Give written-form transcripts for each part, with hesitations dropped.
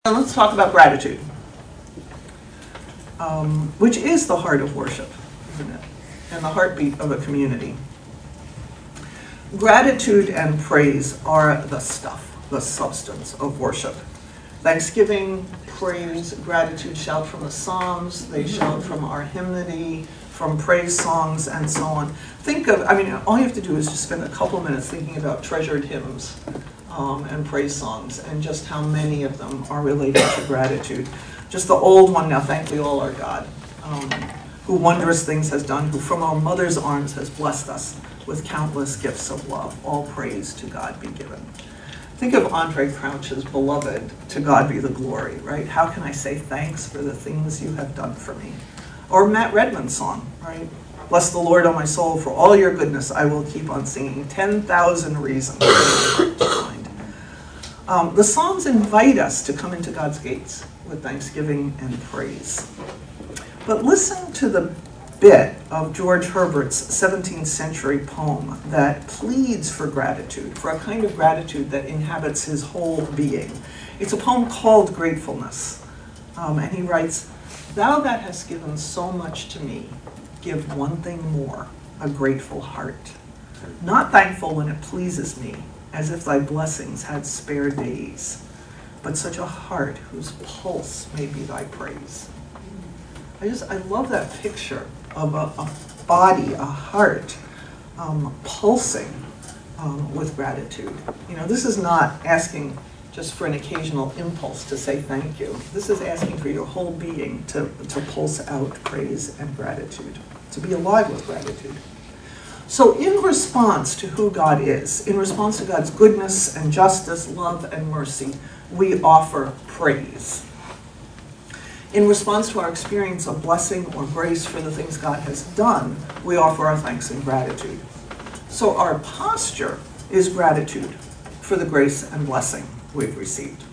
And let's talk about gratitude, which is the heart of worship, isn't it? And the heartbeat of a community. Gratitude and praise are the stuff, the substance of worship. Thanksgiving, praise, gratitude shout from the Psalms, they shout from our hymnody, from praise songs, and so on. Think of, all you have to do is just spend a couple minutes thinking about treasured hymns and praise songs, and just how many of them are related to gratitude. Just the old one, Now Thank We All Our God, who wondrous things has done, who from our mother's arms has blessed us with countless gifts of love. All praise to God be given. Think of Andre Crouch's Beloved, To God Be the Glory, right? How can I say thanks for the things you have done for me? Or Matt Redman's song, right? Bless the Lord, O my soul, for all your goodness I will keep on singing. 10,000 reasons to find. The Psalms invite us to come into God's gates with thanksgiving and praise. But listen to the bit of George Herbert's 17th century poem that pleads for gratitude, for a kind of gratitude that inhabits his whole being. It's a poem called Gratefulness. And he writes, "Thou that hast given so much to me, give one thing more, a grateful heart. Not thankful when it pleases me, as if thy blessings had spare days, but such a heart whose pulse may be thy praise." I love that picture of a body, a heart, pulsing with gratitude. You know, this is not asking just for an occasional impulse to say thank you. This is asking for your whole being to pulse out praise and gratitude, to be alive with gratitude. So in response to who God is, in response to God's goodness and justice, love and mercy, we offer praise. In response to our experience of blessing or grace for the things God has done, we offer our thanks and gratitude. So our posture is gratitude for the grace and blessing we've received.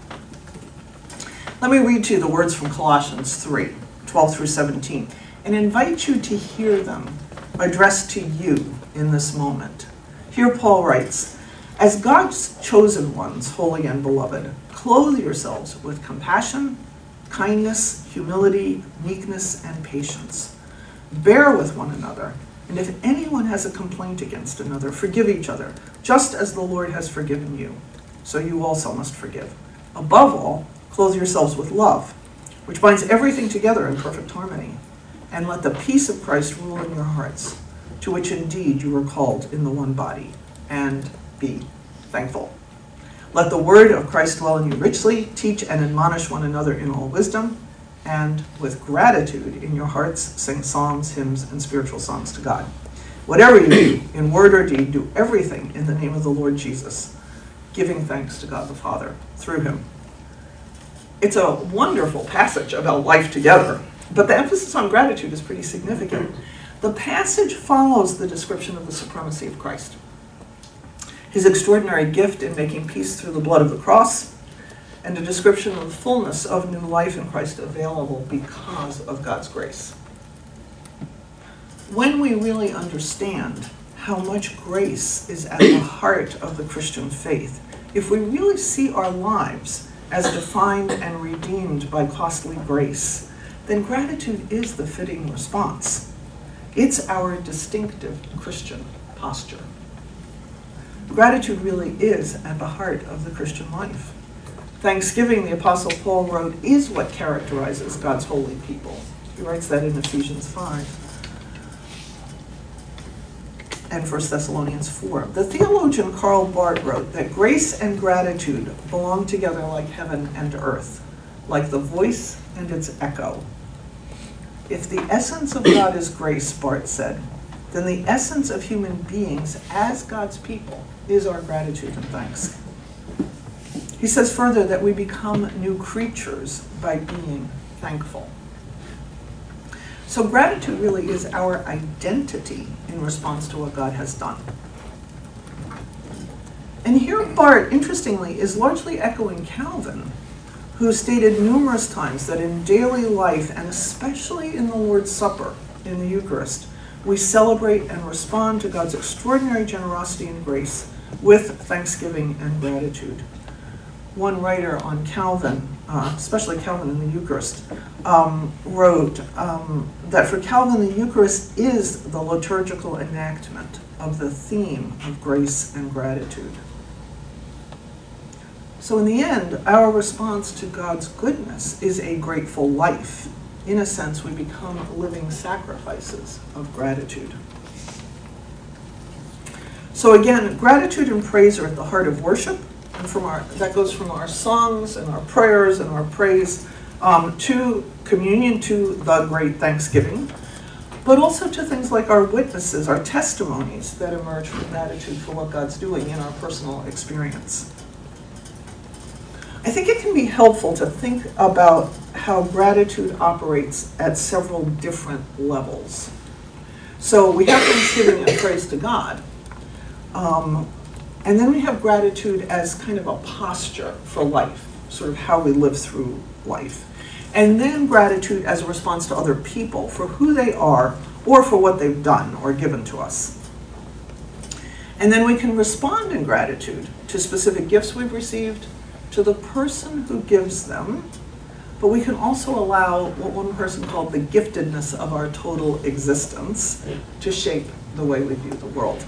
Let me read to you the words from Colossians 3, 12 through 17, and invite you to hear them addressed to you in this moment. Here Paul writes, "As God's chosen ones, holy and beloved, clothe yourselves with compassion, kindness, humility, meekness, and patience. Bear with one another, and if anyone has a complaint against another, forgive each other, just as the Lord has forgiven you. So you also must forgive. Above all, clothe yourselves with love, which binds everything together in perfect harmony. And let the peace of Christ rule in your hearts, to which indeed you were called in the one body, and be thankful. Let the word of Christ dwell in you richly, teach and admonish one another in all wisdom, and with gratitude in your hearts sing psalms, hymns, and spiritual songs to God. Whatever you do, in word or deed, do everything in the name of the Lord Jesus, giving thanks to God the Father through him." It's a wonderful passage about life together, but the emphasis on gratitude is pretty significant. The passage follows the description of the supremacy of Christ, his extraordinary gift in making peace through the blood of the cross, and a description of the fullness of new life in Christ available because of God's grace. When we really understand how much grace is at the heart of the Christian faith, if we really see our lives as defined and redeemed by costly grace, then gratitude is the fitting response. It's our distinctive Christian posture. Gratitude really is at the heart of the Christian life. Thanksgiving, the Apostle Paul wrote, is what characterizes God's holy people. He writes that in Ephesians 5 and 1 Thessalonians 4. The theologian Karl Barth wrote that grace and gratitude belong together like heaven and earth, like the voice and its echo. If the essence of God is grace, Barth said, then the essence of human beings as God's people is our gratitude and thanks. He says further that we become new creatures by being thankful. So gratitude really is our identity in response to what God has done. And here Barth, interestingly, is largely echoing Calvin, who stated numerous times that in daily life, and especially in the Lord's Supper, in the Eucharist, we celebrate and respond to God's extraordinary generosity and grace with thanksgiving and gratitude. One writer on Calvin especially Calvin in the Eucharist, wrote that for Calvin, the Eucharist is the liturgical enactment of the theme of grace and gratitude. So in the end, our response to God's goodness is a grateful life. In a sense, we become living sacrifices of gratitude. So again, gratitude and praise are at the heart of worship, and that goes from our songs and our prayers and our praise to communion, to the great thanksgiving, but also to things like our witnesses, our testimonies that emerge from gratitude for what God's doing in our personal experience. I think it can be helpful to think about how gratitude operates at several different levels. So we have thanksgiving and praise to God, and then we have gratitude as kind of a posture for life, sort of how we live through life. And then gratitude as a response to other people for who they are or for what they've done or given to us. And then we can respond in gratitude to specific gifts we've received, to the person who gives them, but we can also allow what one person called the giftedness of our total existence to shape the way we view the world.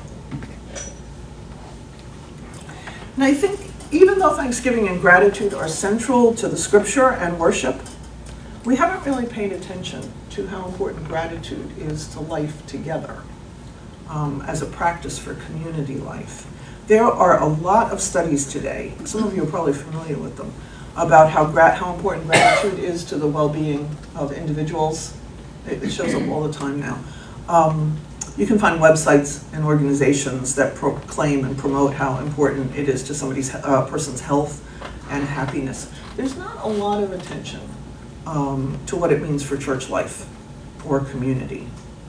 And I think even though thanksgiving and gratitude are central to the scripture and worship, we haven't really paid attention to how important gratitude is to life together as a practice for community life. There are a lot of studies today, some of you are probably familiar with them, about how important gratitude is to the well-being of individuals. It shows up all the time now. You can find websites and organizations that proclaim and promote how important it is to somebody's person's health and happiness. There's not a lot of attention to what it means for church life or community.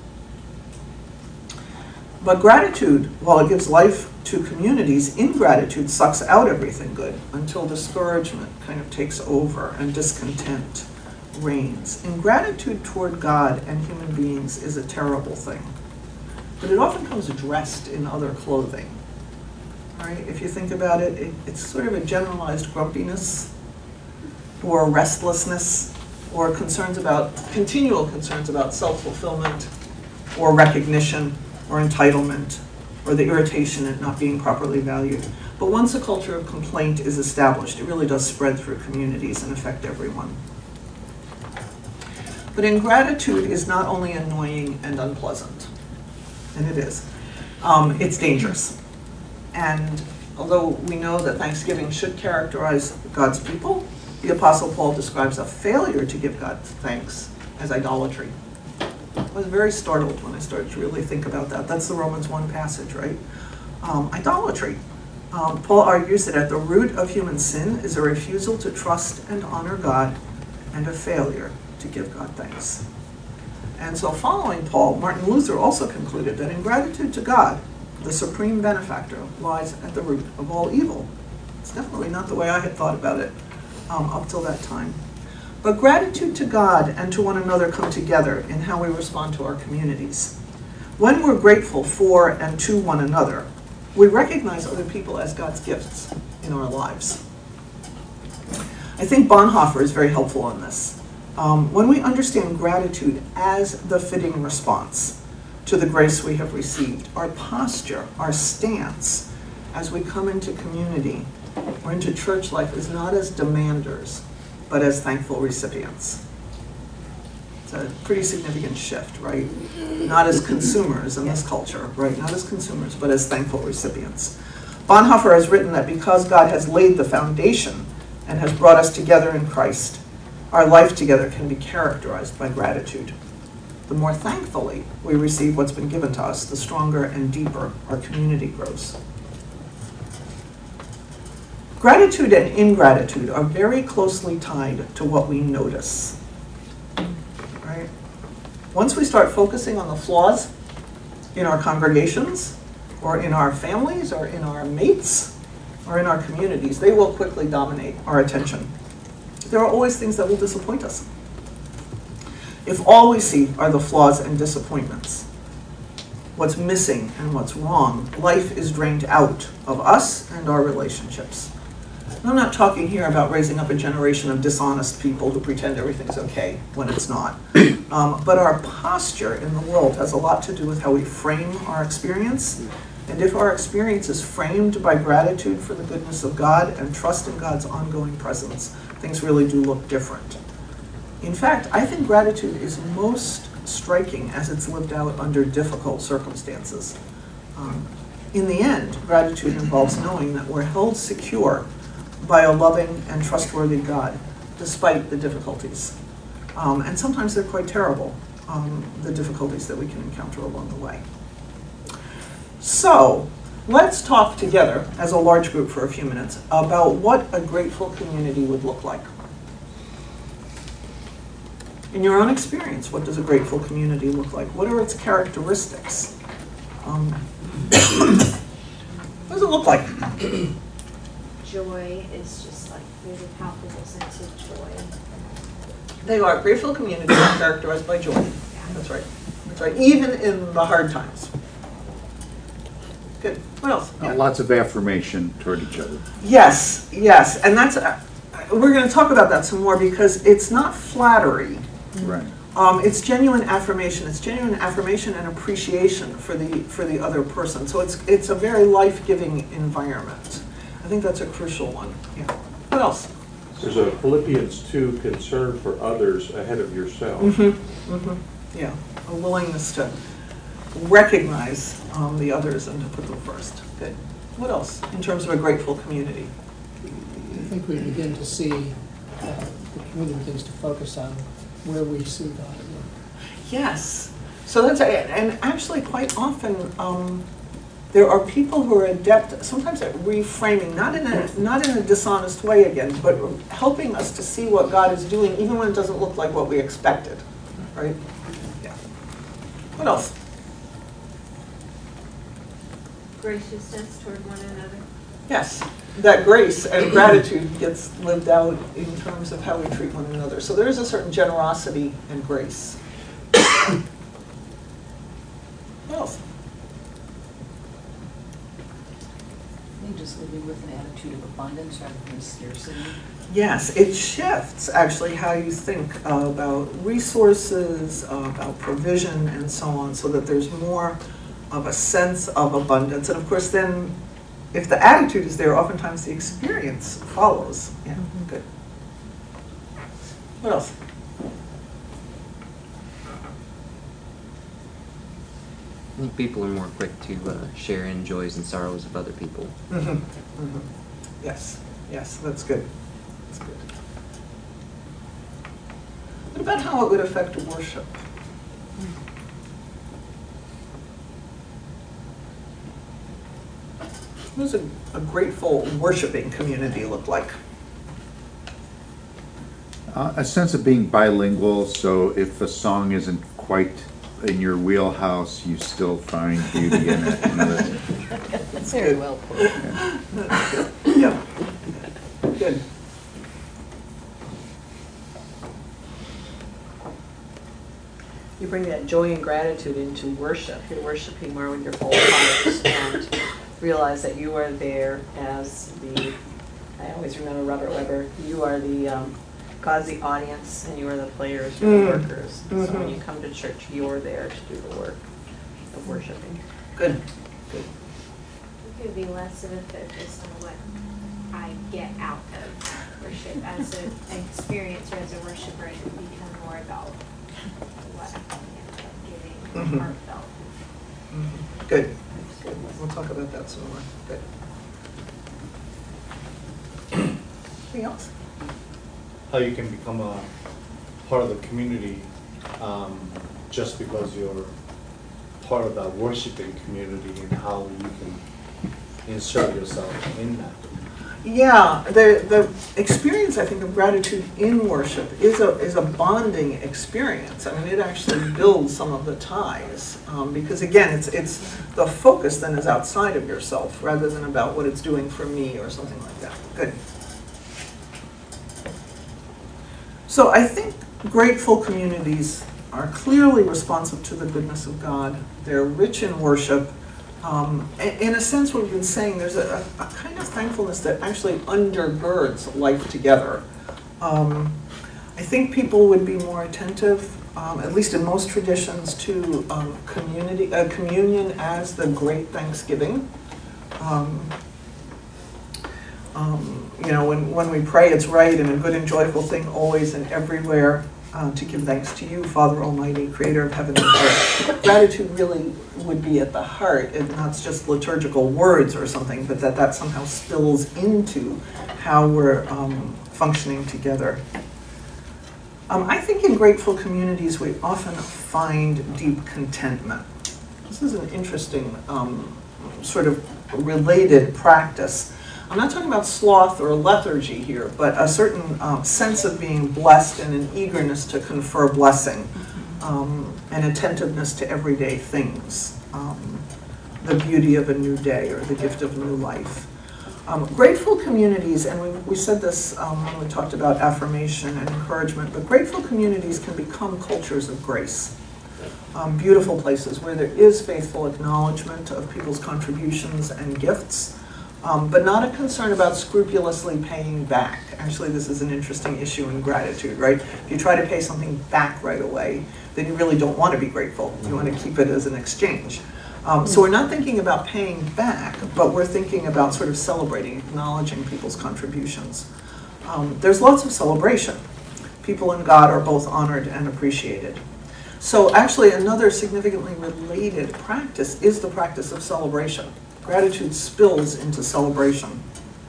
But gratitude, while it gives life to communities, ingratitude sucks out everything good until discouragement kind of takes over and discontent reigns. Ingratitude toward God and human beings is a terrible thing, but it often comes dressed in other clothing. Right? If you think about it, it's sort of a generalized grumpiness or restlessness or continual concerns about self-fulfillment or recognition or entitlement, or the irritation at not being properly valued. But once a culture of complaint is established, it really does spread through communities and affect everyone. But ingratitude is not only annoying and unpleasant, and it is, it's dangerous. And although we know that Thanksgiving should characterize God's people, the Apostle Paul describes a failure to give God thanks as idolatry. I was very startled when I started to really think about that. That's the Romans 1 passage, right? Idolatry. Paul argues that at the root of human sin is a refusal to trust and honor God and a failure to give God thanks. And so following Paul, Martin Luther also concluded that ingratitude to God, the supreme benefactor, lies at the root of all evil. It's definitely not the way I had thought about it up till that time. But gratitude to God and to one another come together in how we respond to our communities. When we're grateful for and to one another, we recognize other people as God's gifts in our lives. I think Bonhoeffer is very helpful on this. When we understand gratitude as the fitting response to the grace we have received, our posture, our stance, as we come into community or into church life is not as demanders, but as thankful recipients. It's a pretty significant shift, right? Not as consumers in this culture, right? Not as consumers, but as thankful recipients. Bonhoeffer has written that because God has laid the foundation and has brought us together in Christ, our life together can be characterized by gratitude. The more thankfully we receive what's been given to us, the stronger and deeper our community grows. Gratitude and ingratitude are very closely tied to what we notice. Right? Once we start focusing on the flaws in our congregations, or in our families, or in our mates, or in our communities, they will quickly dominate our attention. There are always things that will disappoint us. If all we see are the flaws and disappointments, what's missing and what's wrong, life is drained out of us and our relationships. And I'm not talking here about raising up a generation of dishonest people who pretend everything's okay when it's not. But our posture in the world has a lot to do with how we frame our experience. And if our experience is framed by gratitude for the goodness of God and trust in God's ongoing presence, things really do look different. In fact, I think gratitude is most striking as it's lived out under difficult circumstances. In the end, gratitude involves knowing that we're held secure by a loving and trustworthy God, despite the difficulties. And sometimes they're quite terrible, the difficulties that we can encounter along the way. So, let's talk together as a large group for a few minutes about what a grateful community would look like. In your own experience, what does a grateful community look like? What are its characteristics? What does it look like? Joy is just like really palpable sense of joy. They are. Grateful communities are characterized by joy. That's right. That's right. Even in the hard times. Good. What else? Yeah. Lots of affirmation toward each other. Yes, yes. And that's, we're going to talk about that some more because it's not flattery. Right. It's genuine affirmation. It's genuine affirmation and appreciation for the other person. So it's a very life-giving environment. I think that's a crucial one. Yeah. What else? There's a Philippians 2 concern for others ahead of yourself. Mm-hmm. Mm-hmm. Yeah. A willingness to recognize the others and to put them first. Good. What else in terms of a grateful community? I think we begin to see the community begins to focus on where we see God at work. Yes. So that's and actually quite often there are people who are adept sometimes at reframing, not in a dishonest way again, but helping us to see what God is doing even when it doesn't look like what we expected. Right? Yeah. What else? Graciousness toward one another. Yes, that grace and gratitude gets lived out in terms of how we treat one another. So there is a certain generosity and grace. What else? I think just living with an attitude of abundance rather than scarcity. Yes, it shifts actually how you think about resources, about provision, and so on, so that there's more of a sense of abundance. And of course then, if the attitude is there, oftentimes the experience follows. Yeah, good. What else? I think people are more quick to share in joys and sorrows of other people. Mm-hmm. Mm-hmm. Yes, yes, that's good. That's good. What about how it would affect worship? What does a grateful worshiping community look like? A sense of being bilingual, so if a song isn't quite in your wheelhouse, you still find beauty in it. You know, That's very well put. Yeah. Good. You bring that joy and gratitude into worship. You're worshiping more with your whole heart and realize that you are there as the, I always remember Robert Weber, you are the, God's the audience and you are the players, you're the workers. Mm-hmm. So when you come to church, you're there to do the work of worshiping. Good. Good. It could be less of a focus on what I get out of worship as an experience or as a worshiper, and become more about what I end up giving heartfelt. Mm-hmm. Good. Good. We'll talk about that some more. Good. Anything else? How you can become a part of the community just because you're part of that worshiping community, and how you can insert yourself in that. Yeah, the experience, I think, of gratitude in worship is a bonding experience. I mean, it actually builds some of the ties because, again, it's the focus then is outside of yourself rather than about what it's doing for me or something like that. Good. So I think grateful communities are clearly responsive to the goodness of God. They're rich in worship. In a sense, what we've been saying, there's a kind of thankfulness that actually undergirds life together. I think people would be more attentive, at least in most traditions, to communion as the great Thanksgiving. You know, when we pray, it's right and a good and joyful thing always and everywhere to give thanks to you, Father Almighty, Creator of heaven and earth. Gratitude really would be at the heart, and not just liturgical words or something, but that somehow spills into how we're functioning together. I think in grateful communities we often find deep contentment. This is an interesting sort of related practice. I'm not talking about sloth or lethargy here, but a certain sense of being blessed and an eagerness to confer blessing, and attentiveness to everyday things, the beauty of a new day or the gift of new life. Grateful communities, and we said this when we talked about affirmation and encouragement, but grateful communities can become cultures of grace. Beautiful places where there is faithful acknowledgement of people's contributions and gifts, but not a concern about scrupulously paying back. Actually, this is an interesting issue in gratitude, right? If you try to pay something back right away, then you really don't want to be grateful. You want to keep it as an exchange. So we're not thinking about paying back, but we're thinking about sort of celebrating, acknowledging people's contributions. There's lots of celebration. People and God are both honored and appreciated. So actually another significantly related practice is the practice of celebration. Gratitude spills into celebration.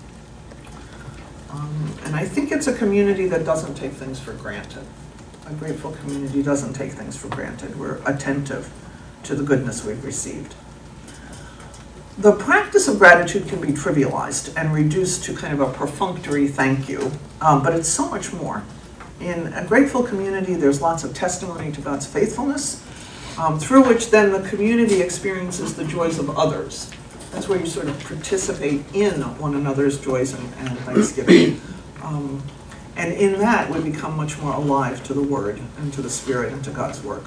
And I think it's a community that doesn't take things for granted. A grateful community doesn't take things for granted. We're attentive to the goodness we've received. The practice of gratitude can be trivialized and reduced to kind of a perfunctory thank you, but it's so much more. In a grateful community, there's lots of testimony to God's faithfulness, through which then the community experiences the joys of others. That's where you sort of participate in one another's joys and thanksgiving. And in that, we become much more alive to the Word and to the Spirit and to God's work.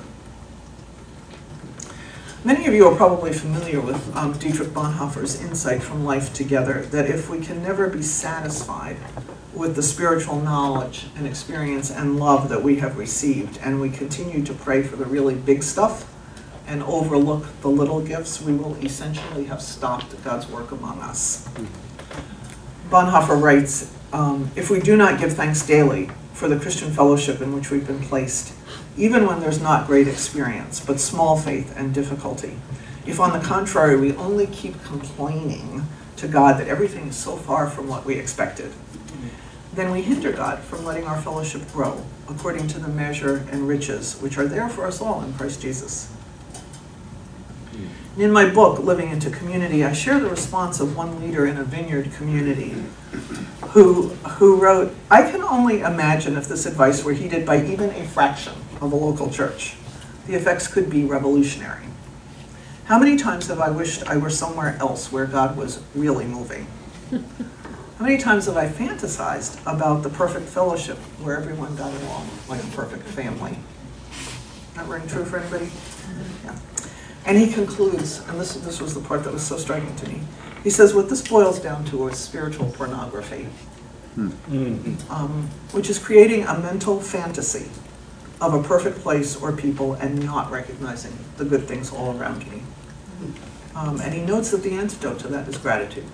Many of you are probably familiar with Dietrich Bonhoeffer's insight from Life Together, that if we can never be satisfied with the spiritual knowledge and experience and love that we have received, and we continue to pray for the really big stuff and overlook the little gifts, we will essentially have stopped God's work among us. Bonhoeffer writes, if we do not give thanks daily for the Christian fellowship in which we've been placed, even when there's not great experience, but small faith and difficulty, if on the contrary we only keep complaining to God that everything is so far from what we expected, then we hinder God from letting our fellowship grow according to the measure and riches which are there for us all in Christ Jesus. In my book, Living into Community, I share the response of one leader in a vineyard community who wrote, I can only imagine if this advice were heeded by even a fraction of a local church. The effects could be revolutionary. How many times have I wished I were somewhere else where God was really moving? How many times have I fantasized about the perfect fellowship where everyone got along like a perfect family? That ring true for anybody? Yeah. And he concludes, and this was the part that was so striking to me. He says, what this boils down to is spiritual pornography, which is creating a mental fantasy of a perfect place or people and not recognizing the good things all around me. And he notes that the antidote to that is gratitude.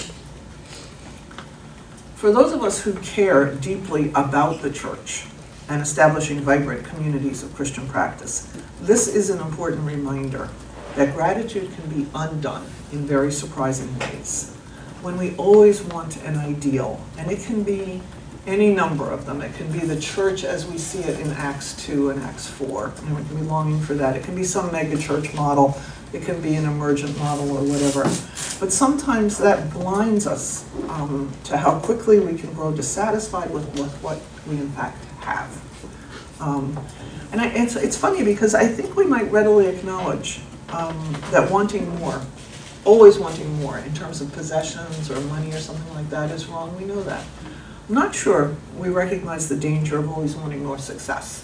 For those of us who care deeply about the church and establishing vibrant communities of Christian practice, this is an important reminder that gratitude can be undone in very surprising ways. When we always want an ideal, and it can be any number of them. It can be the church as we see it in Acts 2 and Acts 4. And we can be longing for that. It can be some mega church model. It can be an emergent model or whatever. But sometimes that blinds us to how quickly we can grow dissatisfied with what we in fact have. And it's funny because I think we might readily acknowledge that wanting more, always wanting more in terms of possessions or money or something like that is wrong. We know that. I'm not sure we recognize the danger of always wanting more success.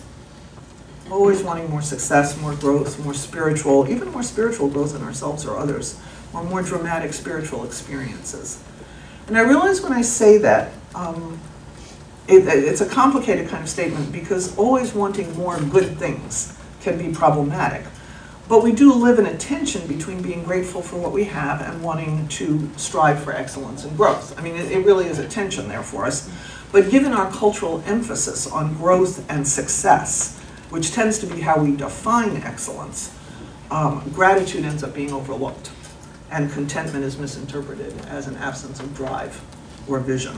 Always wanting more success, more growth, more spiritual, even more spiritual growth in ourselves or others. or more dramatic spiritual experiences. And I realize when I say that, it's a complicated kind of statement because always wanting more good things can be problematic. But we do live in a tension between being grateful for what we have and wanting to strive for excellence and growth. I mean, it really is a tension there for us. But given our cultural emphasis on growth and success, which tends to be how we define excellence, gratitude ends up being overlooked. And contentment is misinterpreted as an absence of drive or vision.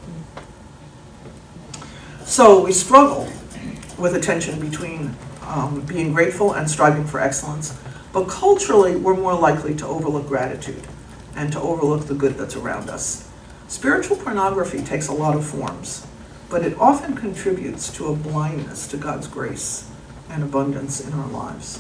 So we struggle with a tension between being grateful and striving for excellence, but culturally we're more likely to overlook gratitude and to overlook the good that's around us. Spiritual pornography takes a lot of forms, but it often contributes to a blindness to God's grace and abundance in our lives.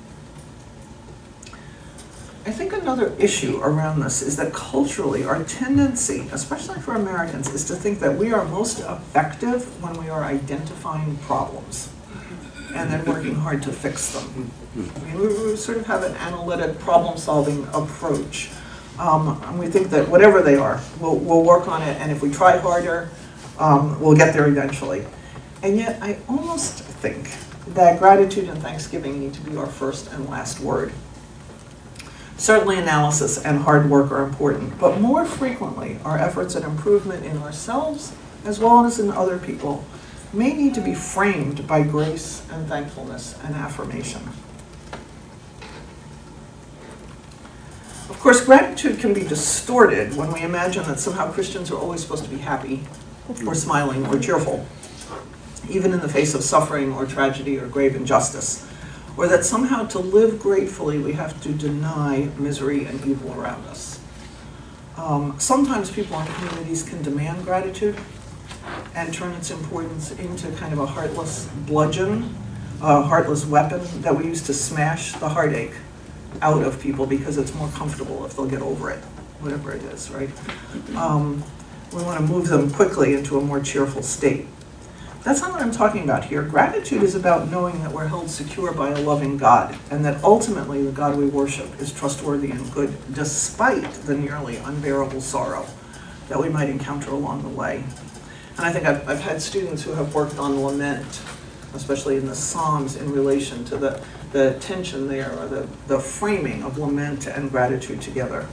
I think another issue around this is that culturally our tendency, especially for Americans, is to think that we are most effective when we are identifying problems and then working hard to fix them. I mean, we sort of have an analytic problem-solving approach. And we think that whatever they are, we'll work on it, and if we try harder, we'll get there eventually. And yet I almost think that gratitude and thanksgiving need to be our first and last word. Certainly analysis and hard work are important, but more frequently our efforts at improvement in ourselves as well as in other people may need to be framed by grace and thankfulness and affirmation. Of course, gratitude can be distorted when we imagine that somehow Christians are always supposed to be happy or smiling or cheerful, even in the face of suffering or tragedy or grave injustice, or that somehow to live gratefully we have to deny misery and evil around us. Sometimes people in communities can demand gratitude and turn its importance into kind of a heartless bludgeon, a heartless weapon that we use to smash the heartache out of people because it's more comfortable if they'll get over it, whatever it is, right? We want to move them quickly into a more cheerful state. That's not what I'm talking about here. Gratitude is about knowing that we're held secure by a loving God, and that ultimately the God we worship is trustworthy and good, despite the nearly unbearable sorrow that we might encounter along the way. And I think I've had students who have worked on lament, especially in the Psalms, in relation to the tension there, or the framing of lament and gratitude together.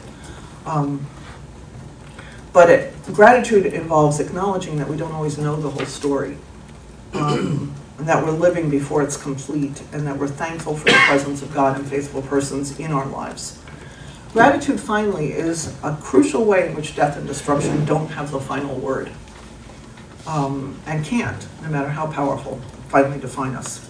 Gratitude involves acknowledging that we don't always know the whole story, and that we're living before it's complete, and that we're thankful for the presence of God and faithful persons in our lives. Gratitude, finally, is a crucial way in which death and destruction don't have the final word, and can't, no matter how powerful, finally define us.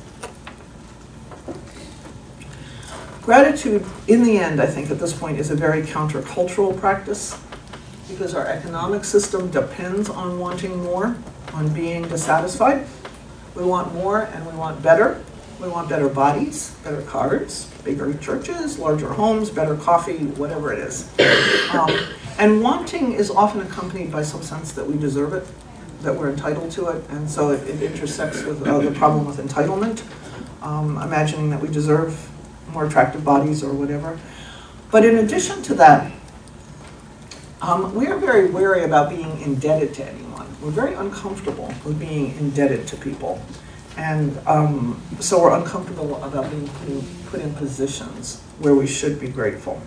Gratitude, in the end, I think at this point, is a very countercultural practice, because our economic system depends on wanting more, on being dissatisfied. We want more and we want better. We want better bodies, better cars, bigger churches, larger homes, better coffee, whatever it is. And wanting is often accompanied by some sense that we deserve it, that we're entitled to it, and so it intersects with the problem with entitlement, imagining that we deserve more attractive bodies or whatever. But in addition to that, we are very wary about being indebted to anyone. We're very uncomfortable with being indebted to people. And so we're uncomfortable about being put in positions where we should be grateful.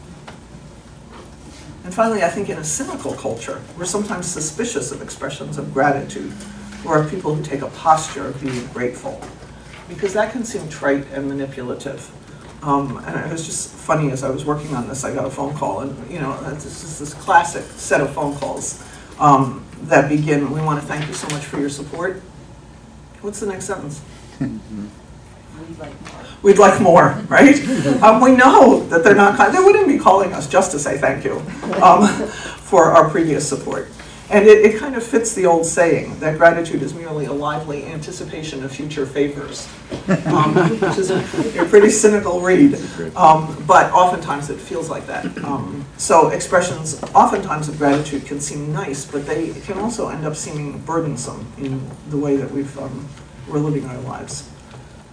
And finally, I think in a cynical culture, we're sometimes suspicious of expressions of gratitude, or of people who take a posture of being grateful, because that can seem trite and manipulative. And it was just funny, as I was working on this, I got a phone call, and it's this classic set of phone calls that begin, "We want to thank you so much for your support." What's the next sentence? We'd like more. We'd like more, right? We know that they're not, they wouldn't be calling us just to say thank you for our previous support. And it kind of fits the old saying that gratitude is merely a lively anticipation of future favors, which is a pretty cynical read, but oftentimes it feels like that. So expressions oftentimes of gratitude can seem nice, but they can also end up seeming burdensome in the way that we're living our lives.